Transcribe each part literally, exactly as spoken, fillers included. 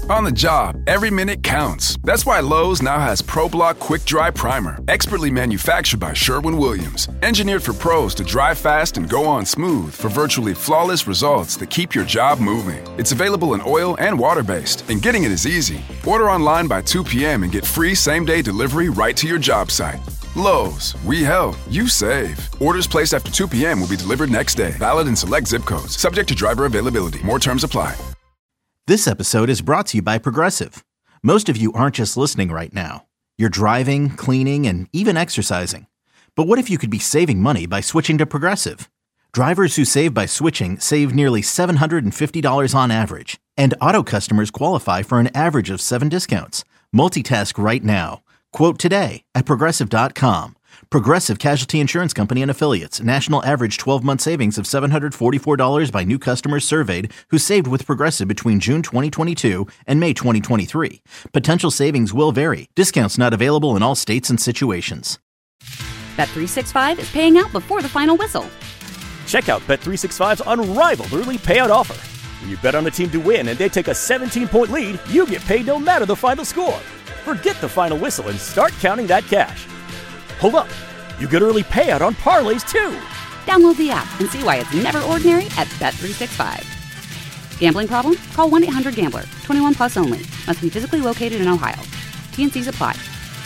On the job, every minute counts. That's why Lowe's now has ProBlock Quick Dry Primer, expertly manufactured by Sherwin-Williams. Engineered for pros to dry fast and go on smooth for virtually flawless results that keep your job moving. It's available in oil and water-based, and getting it is easy. Order online by two p.m. and get free same-day delivery right to your job site. Lowe's, we help, you save. Orders placed after two p.m. will be delivered next day. Valid in select zip codes. Subject to driver availability. More terms apply. This episode is brought to you by Progressive. Most of you aren't just listening right now. You're driving, cleaning, and even exercising. But what if you could be saving money by switching to Progressive? Drivers who save by switching save nearly seven hundred fifty dollars on average. And auto customers qualify for an average of seven discounts. Multitask right now. Quote today at Progressive dot com. Progressive Casualty Insurance Company and Affiliates. National average twelve-month savings of seven hundred forty-four dollars by new customers surveyed who saved with Progressive between June twenty twenty-two and May twenty twenty-three. Potential savings will vary. Discounts not available in all states and situations. Bet three sixty-five is paying out before the final whistle. Check out Bet three sixty-five's unrivaled early payout offer. When you bet on a team to win and they take a seventeen-point lead, you get paid no matter the final score. Forget the final whistle and start counting that cash. Hold up. You get early payout on parlays, too. Download the app and see why it's never ordinary at Bet three sixty-five. Gambling problem? Call one eight hundred gambler. twenty-one plus only. Must be physically located in Ohio. T and C's apply.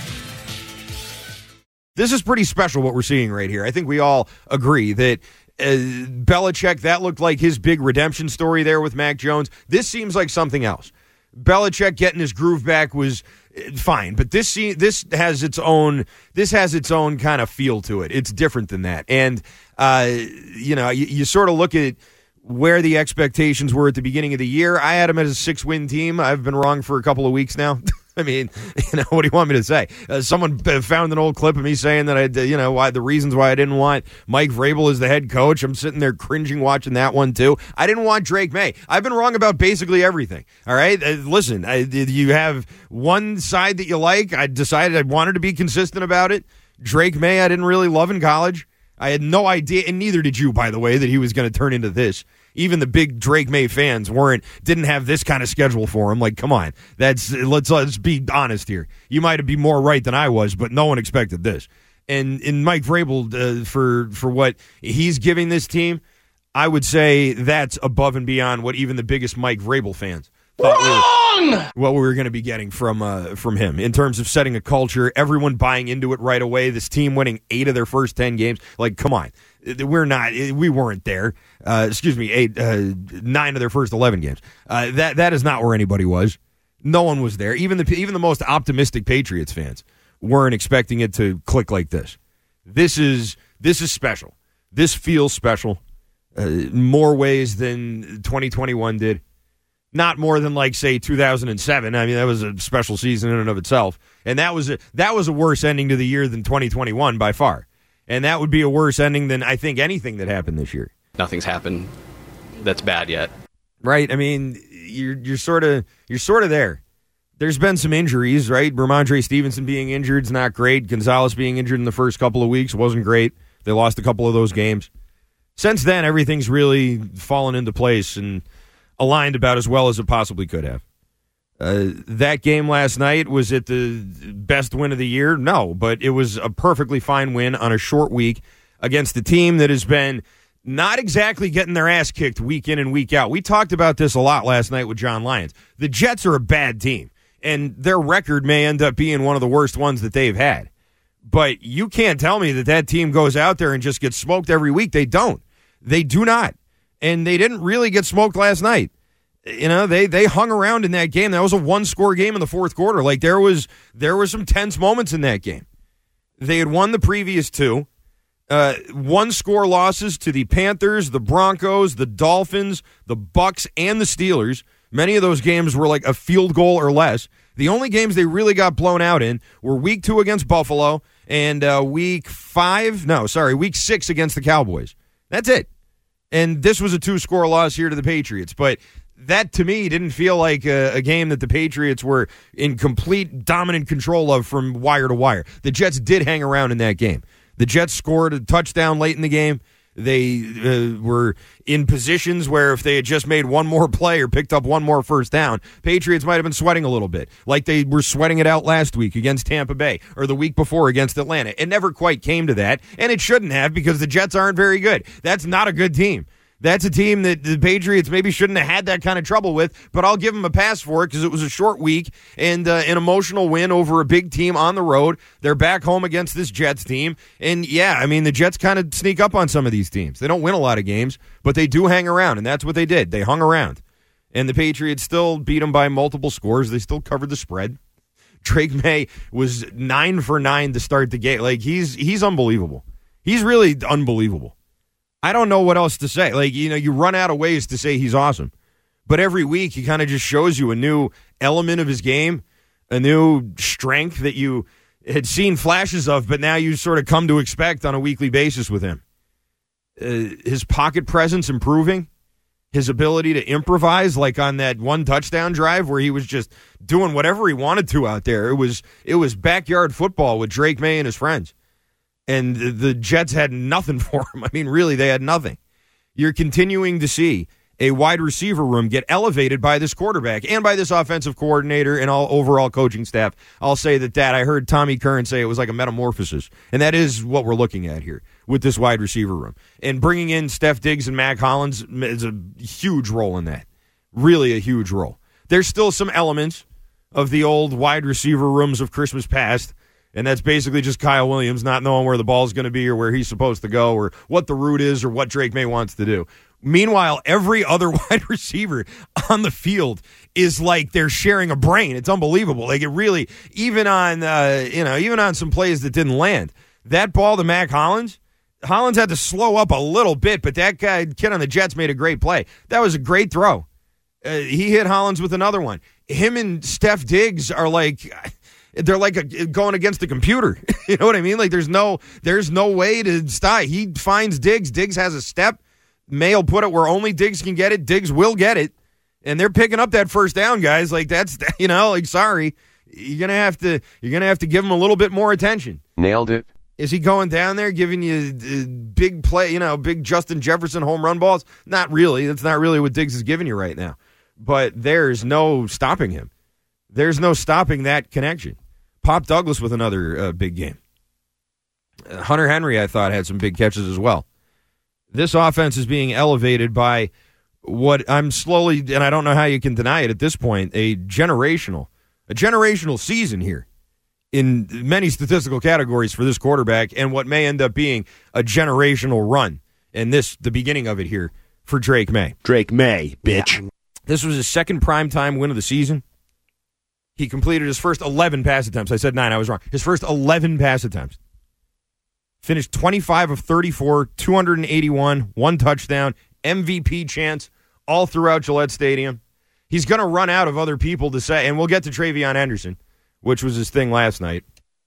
This is pretty special what we're seeing right here. I think we all agree that uh, Belichick, that looked like his big redemption story there with Mac Jones. This seems like something else. Belichick getting his groove back was fine, but this this has its own this has its own kind of feel to it. It's different than that, and uh, you know, you, you sort of look at where the expectations were at the beginning of the year. I had them as a six-win team. I've been wrong for a couple of weeks now. I mean, you know, what do you want me to say? Uh, someone found an old clip of me saying that I, you know, why the reasons why I didn't want Mike Vrabel as the head coach. I'm sitting there cringing watching that one too. I didn't want Drake May. I've been wrong about basically everything. All right, uh, listen, I, you have one side that you like. I decided I wanted to be consistent about it. Drake May, I didn't really love in college. I had no idea, and neither did you, by the way, that he was going to turn into this. Even the big Drake May fans weren't didn't have this kind of schedule for him. Like, come on, that's let's let's be honest here. You might be more right than I was, but no one expected this. And in Mike Vrabel uh, for for what he's giving this team, I would say that's above and beyond what even the biggest Mike Vrabel fans thought we were, what we were going to be getting from uh, from him in terms of setting a culture, everyone buying into it right away. This team winning eight of their first ten games. Like, come on. We're not. We weren't there. Uh, excuse me, eight, uh, nine of their first eleven games. Uh, that that is not where anybody was. No one was there. Even the even the most optimistic Patriots fans weren't expecting it to click like this. This is this is special. This feels special. Uh, more ways than twenty twenty-one did. Not more than like say two thousand seven. I mean, that was a special season in and of itself, and that was a, that was a worse ending to the year than twenty twenty-one by far. And that would be a worse ending than I think anything that happened this year. Nothing's happened that's bad yet. Right? I mean, you're you're sort of you're sort of there. There's been some injuries, right? Ramondre Stevenson being injured is not great. Gonzalez being injured in the first couple of weeks wasn't great. They lost a couple of those games. Since then, everything's really fallen into place and aligned about as well as it possibly could have. Uh, that game last night, was it the best win of the year? No, but it was a perfectly fine win on a short week against a team that has been not exactly getting their ass kicked week in and week out. We talked about this a lot last night with John Lyons. The Jets are a bad team, and their record may end up being one of the worst ones that they've had. But you can't tell me that that team goes out there and just gets smoked every week. They don't. They do not. And they didn't really get smoked last night. You know, they they hung around in that game. That was a one-score game in the fourth quarter. Like, there was there was some tense moments in that game. They had won the previous two. Uh, one-score losses to the Panthers, the Broncos, the Dolphins, the Bucks, and the Steelers. Many of those games were like a field goal or less. The only games they really got blown out in were week two against Buffalo and uh, week five, no, sorry, week six against the Cowboys. That's it. And this was a two-score loss here to the Patriots. But that, to me, didn't feel like a, a game that the Patriots were in complete dominant control of from wire to wire. The Jets did hang around in that game. The Jets scored a touchdown late in the game. They uh, were in positions where if they had just made one more play or picked up one more first down, Patriots might have been sweating a little bit, like they were sweating it out last week against Tampa Bay or the week before against Atlanta. It never quite came to that, and it shouldn't have because the Jets aren't very good. That's not a good team. That's a team that the Patriots maybe shouldn't have had that kind of trouble with, but I'll give them a pass for it because it was a short week and uh, an emotional win over a big team on the road. They're back home against this Jets team. And, yeah, I mean, the Jets kind of sneak up on some of these teams. They don't win a lot of games, but they do hang around, and that's what they did. They hung around. And the Patriots still beat them by multiple scores. They still covered the spread. Drake May was nine for nine to start the game. Like, he's he's unbelievable. He's really unbelievable. I don't know what else to say. Like, you know, you run out of ways to say he's awesome. But every week he kind of just shows you a new element of his game, a new strength that you had seen flashes of, but now you sort of come to expect on a weekly basis with him. Uh, his pocket presence improving, his ability to improvise, like on that one touchdown drive where he was just doing whatever he wanted to out there. It was it was backyard football with Drake May and his friends. And the Jets had nothing for him. I mean, really, they had nothing. You're continuing to see a wide receiver room get elevated by this quarterback and by this offensive coordinator and all overall coaching staff. I'll say that that I heard Tommy Curran say it was like a metamorphosis, and that is what we're looking at here with this wide receiver room. And bringing in Steph Diggs and Mac Hollins is a huge role in that, really a huge role. There's still some elements of the old wide receiver rooms of Christmas past. And that's basically just Kyle Williams not knowing where the ball's going to be or where he's supposed to go or what the route is or what Drake May wants to do. Meanwhile, every other wide receiver on the field is like they're sharing a brain. It's unbelievable. Like it really, even on uh, you know, even on some plays that didn't land, that ball to Mac Hollins, Hollins had to slow up a little bit, but that guy, kid on the Jets, made a great play. That was a great throw. Uh, he hit Hollins with another one. Him and Steph Diggs are like. They're like a, going against the computer. You know what I mean? Like there's no there's no way to stop. He finds Diggs. Diggs has a step. May will put it where only Diggs can get it. Diggs will get it. And they're picking up that first down, guys. Like that's, you know, like sorry. You're going to have to you're going to have to give him a little bit more attention. Nailed it. Is he going down there giving you uh, big play, you know, big Justin Jefferson home run balls? Not really. That's not really what Diggs is giving you right now. But there's no stopping him. There's no stopping that connection. Pop Douglas with another uh, big game. Uh, Hunter Henry, I thought, had some big catches as well. This offense is being elevated by what I'm slowly, and I don't know how you can deny it at this point, a generational, a generational season here in many statistical categories for this quarterback and what may end up being a generational run. And this, the beginning of it here for Drake May. Drake May, bitch. Yeah. This was his second primetime win of the season. He completed his first eleven pass attempts. I said nine. I was wrong. His first eleven pass attempts. Finished twenty-five of thirty-four, two hundred eighty-one, one touchdown, M V P chance all throughout Gillette Stadium. He's going to run out of other people to say, and we'll get to Travion Henderson, which was his thing last night.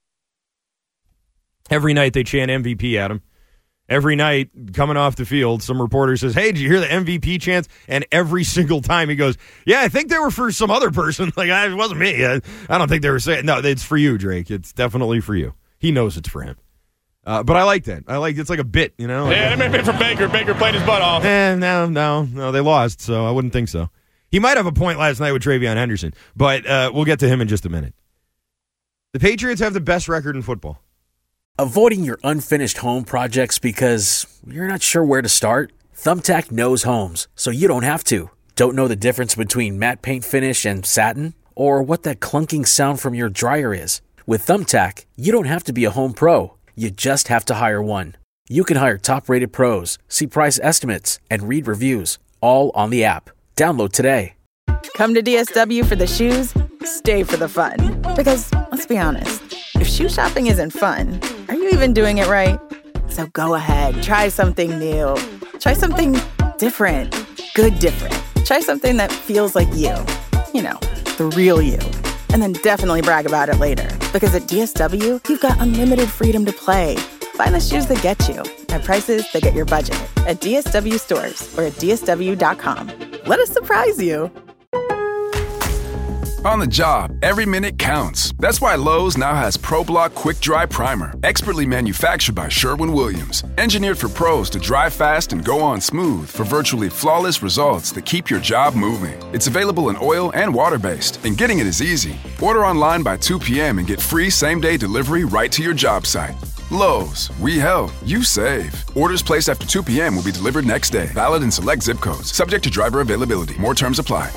Every night they chant M V P at him. Every night, coming off the field, some reporter says, hey, did you hear the M V P chants? And every single time he goes, yeah, I think they were for some other person. Like, it wasn't me. I, I don't think they were saying, no, it's for you, Drake. It's definitely for you. He knows it's for him. Uh, but I like that. I like it's like a bit, you know? Like, yeah, it may have been for Baker. Baker played his butt off. Eh, no, no, no, they lost, so I wouldn't think so. He might have a point last night with Travion Henderson, but uh, we'll get to him in just a minute. The Patriots have the best record in football. Avoiding your unfinished home projects because you're not sure where to start? Thumbtack knows homes, so you don't have to. Don't know the difference between matte paint finish and satin? Or what that clunking sound from your dryer is? With Thumbtack, you don't have to be a home pro. You just have to hire one. You can hire top-rated pros, see price estimates, and read reviews, all on the app. Download today. Come to D S W for the shoes, stay for the fun. Because, let's be honest, if shoe shopping isn't fun, are you even doing it right? So go ahead, try something new. Try something different. Good different. Try something that feels like you. You know, the real you. And then definitely brag about it later. Because at D S W, you've got unlimited freedom to play. Find the shoes that get you at prices that get your budget at D S W stores or at D S W dot com. Let us surprise you. On the job, every minute counts. That's why Lowe's now has ProBlock Quick Dry Primer, expertly manufactured by Sherwin-Williams. Engineered for pros to dry fast and go on smooth for virtually flawless results that keep your job moving. It's available in oil and water-based, and getting it is easy. Order online by two p.m. and get free same-day delivery right to your job site. Lowe's, we help, you save. Orders placed after two p.m. will be delivered next day. Valid in select zip codes. Subject to driver availability. More terms apply.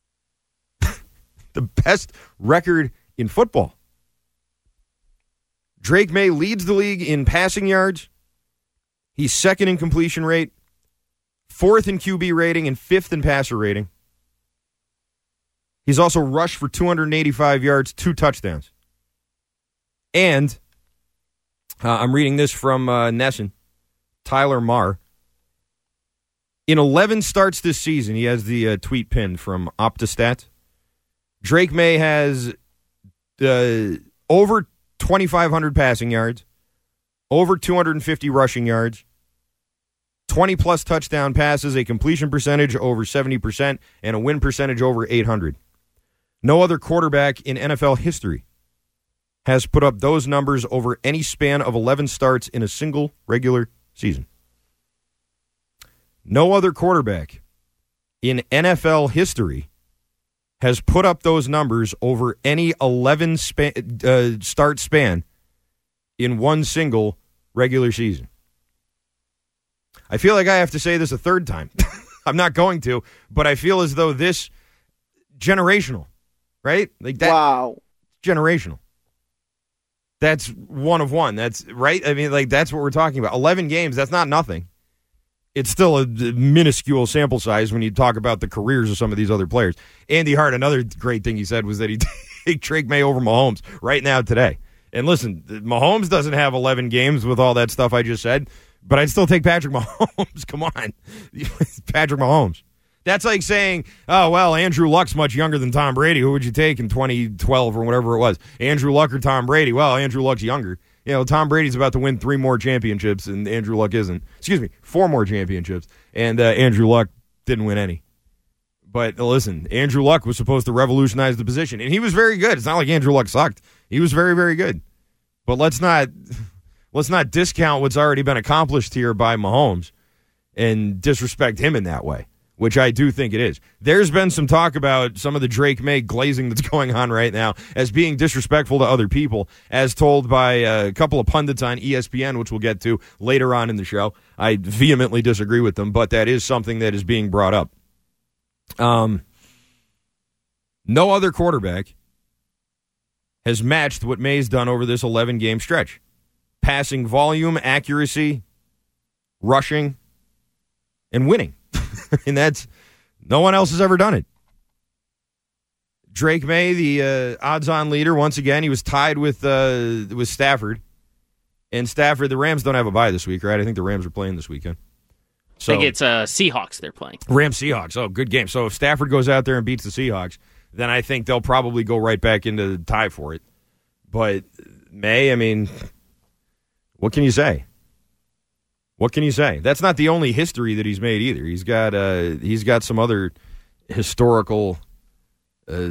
The best record in football. Drake May leads the league in passing yards. He's second in completion rate, fourth in Q B rating, and fifth in passer rating. He's also rushed for two hundred eighty-five yards, two touchdowns. And uh, I'm reading this from uh, Nesson, Tyler Marr. In eleven starts this season, he has the uh, tweet pinned from Optastat. Drake May has uh, over twenty-five hundred passing yards, over two hundred fifty rushing yards, twenty-plus touchdown passes, a completion percentage over seventy percent, and a win percentage over eight hundred. No other quarterback in N F L history has put up those numbers over any span of eleven starts in a single regular season. No other quarterback in N F L history has put up those numbers over any eleven span, uh, start span in one single regular season. I feel like I have to say this a third time. I'm not going to, but I feel as though this generational, right? Like that. Wow. Generational. That's one of one. That's right. I mean, like that's what we're talking about. eleven games. That's not nothing. It's still a minuscule sample size when you talk about the careers of some of these other players. Andy Hart, another great thing he said was that he'd take Drake May over Mahomes right now today. And listen, Mahomes doesn't have eleven games with all that stuff I just said, but I'd still take Patrick Mahomes. Come on. Patrick Mahomes. That's like saying, oh, well, Andrew Luck's much younger than Tom Brady. Who would you take in twenty twelve or whatever it was? Andrew Luck or Tom Brady? Well, Andrew Luck's younger. You know, Tom Brady's about to win three more championships, and Andrew Luck isn't. Excuse me, four more championships, and uh, Andrew Luck didn't win any. But uh, listen, Andrew Luck was supposed to revolutionize the position, and he was very good. It's not like Andrew Luck sucked. He was very, very good. But let's not let's not discount what's already been accomplished here by Mahomes and disrespect him in that way, which I do think it is. There's been some talk about some of the Drake May glazing that's going on right now as being disrespectful to other people, as told by a couple of pundits on E S P N, which we'll get to later on in the show. I vehemently disagree with them, but that is something that is being brought up. Um, no other quarterback has matched what May's done over this eleven-game stretch. Passing volume, accuracy, rushing, and winning. And that's, no one else has ever done it. Drake May, the uh, odds-on leader, once again, he was tied with uh, with Stafford. And Stafford, the Rams don't have a bye this week, right? I think the Rams are playing this weekend. So, I think it's uh, Seahawks they're playing. Rams Seahawks. Oh, good game. So if Stafford goes out there and beats the Seahawks, then I think they'll probably go right back into the tie for it. But May, I mean, what can you say? What can you say? That's not the only history that he's made either. He's got uh, he's got some other historical uh,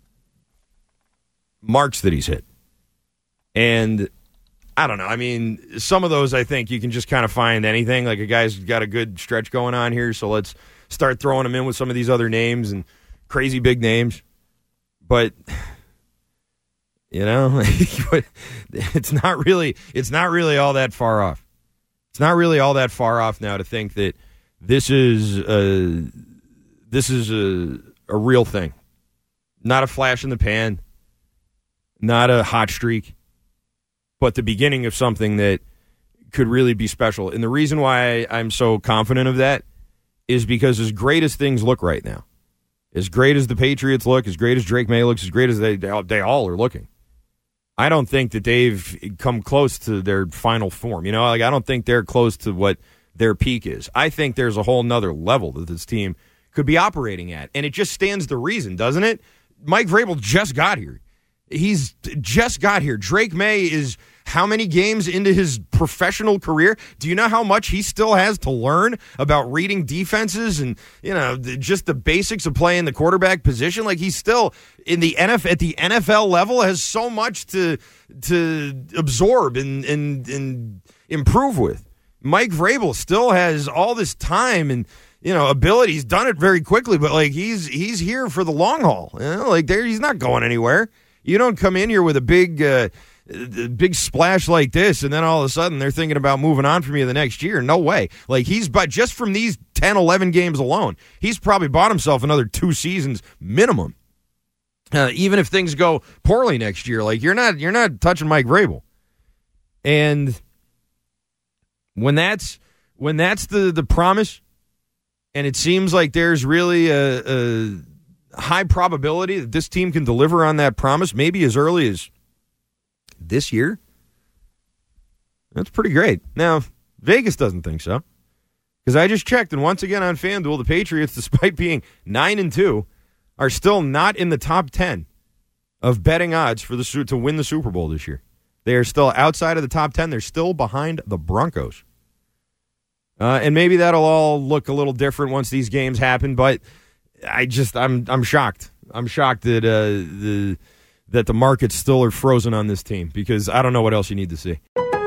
marks that he's hit. And I don't know. I mean, some of those I think you can just kind of find anything. Like a guy's got a good stretch going on here, so let's start throwing him in with some of these other names and crazy big names. But you know, it's not really it's not really all that far off. It's not really all that far off now to think that this is a, this is a, a real thing. Not a flash in the pan, not a hot streak, but the beginning of something that could really be special. And the reason why I'm so confident of that is because as great as things look right now, as great as the Patriots look, as great as Drake May looks, as great as they, they all are looking, I don't think that they've come close to their final form. You know, like I don't think they're close to what their peak is. I think there's a whole nother level that this team could be operating at. And it just stands to reason, doesn't it? Mike Vrabel just got here. He's just got here. Drake May is how many games into his professional career? Do you know how much he still has to learn about reading defenses and, you know, just the basics of playing the quarterback position? Like, he's still in the N F L, at the N F L level, has so much to to absorb and and and improve with. Mike Vrabel still has all this time and, you know, ability. He's done it very quickly, but like he's he's here for the long haul. You know, like there, he's not going anywhere. You don't come in here with a big, uh, big splash like this, and then all of a sudden they're thinking about moving on from you the next year. No way. Like he's, but just from these ten, eleven games alone, he's probably bought himself another two seasons minimum. Uh, even if things go poorly next year, like you're not, you're not touching Mike Vrabel. And when that's when that's the the promise. And it seems like there's really a, a high probability that this team can deliver on that promise, maybe as early as this year. That's pretty great. Now, Vegas doesn't think so. Because I just checked, and once again on FanDuel, the Patriots, despite being nine and two, are still not in the top ten of betting odds for the to win the Super Bowl this year. They are still outside of the top ten. They're still behind the Broncos. Uh, and maybe that'll all look a little different once these games happen, but I just I'm I'm shocked. I'm shocked that uh, the that the markets still are frozen on this team because I don't know what else you need to see.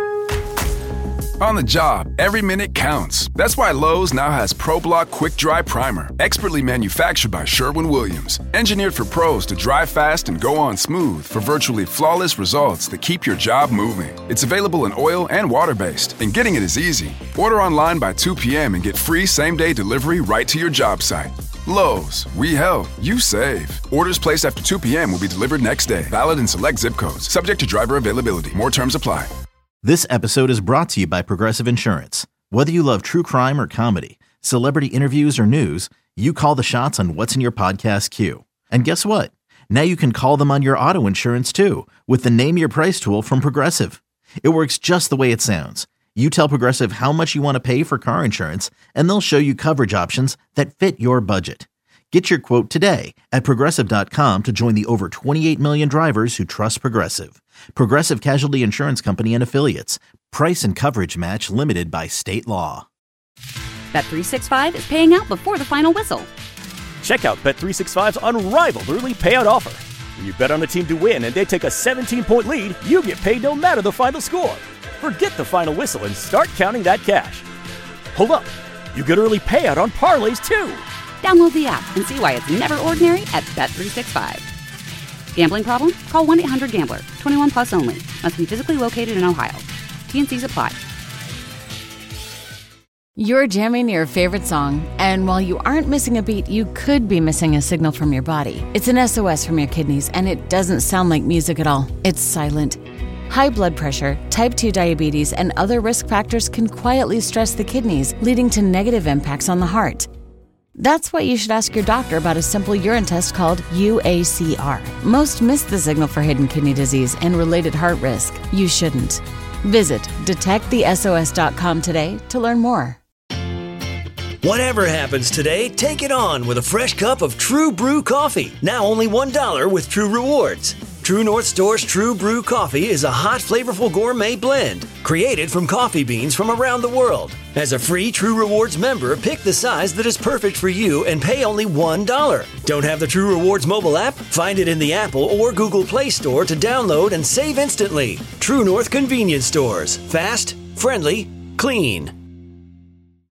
On the job, every minute counts. That's why Lowe's now has ProBlock Quick Dry Primer, expertly manufactured by Sherwin-Williams. Engineered for pros to dry fast and go on smooth for virtually flawless results that keep your job moving. It's available in oil and water-based, and getting it is easy. Order online by two p.m. and get free same-day delivery right to your job site. Lowe's, we help, you save. Orders placed after two p.m. will be delivered next day. Valid in select zip codes. Subject to driver availability. More terms apply. This episode is brought to you by Progressive Insurance. Whether you love true crime or comedy, celebrity interviews or news, you call the shots on what's in your podcast queue. And guess what? Now you can call them on your auto insurance too with the Name Your Price tool from Progressive. It works just the way it sounds. You tell Progressive how much you want to pay for car insurance, and they'll show you coverage options that fit your budget. Get your quote today at Progressive dot com to join the over twenty-eight million drivers who trust Progressive. Progressive Casualty Insurance Company and Affiliates. Price and coverage match limited by state law. Bet three sixty-five is paying out before the final whistle. Check out Bet three sixty-five's unrivaled early payout offer. When you bet on a team to win and they take a seventeen-point lead, you get paid no matter the final score. Forget the final whistle and start counting that cash. Hold up. You get early payout on parlays, too. Download the app and see why it's never ordinary at Bet three sixty-five. Gambling problem? Call one eight hundred gambler. twenty-one plus only. Must be physically located in Ohio. T N Cs apply. You're jamming your favorite song, and while you aren't missing a beat, you could be missing a signal from your body. It's an S O S from your kidneys, and it doesn't sound like music at all. It's silent. High blood pressure, type two diabetes, and other risk factors can quietly stress the kidneys, leading to negative impacts on the heart. That's why you should ask your doctor about a simple urine test called U A C R. Most miss the signal for hidden kidney disease and related heart risk. You shouldn't. Visit detect the S O S dot com today to learn more. Whatever happens today, take it on with a fresh cup of True Brew coffee. Now only one dollar with True Rewards. True North Store's True Brew coffee is a hot, flavorful gourmet blend created from coffee beans from around the world. As a free True Rewards member, pick the size that is perfect for you and pay only one dollar. Don't have the True Rewards mobile app? Find it in the Apple or Google Play Store to download and save instantly. True North Convenience Stores. Fast, friendly, clean.